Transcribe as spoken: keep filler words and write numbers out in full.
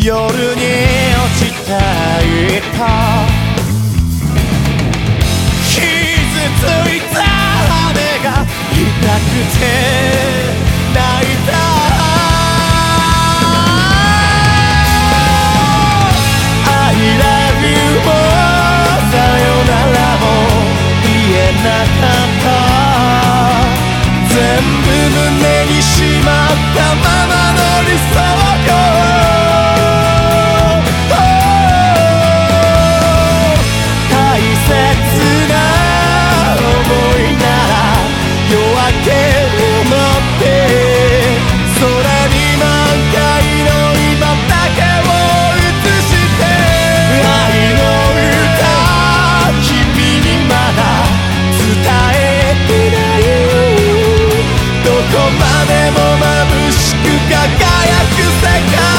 夜に落ちた糸傷ついた羽が痛くて泣いたI love you もさよならも言えなかった全部胸にしまったままの理想郷大切な想いなら夜明けを持って空に満開の今だけを映して愛の歌君にまだ伝えてないどこまでも眩しく輝く世界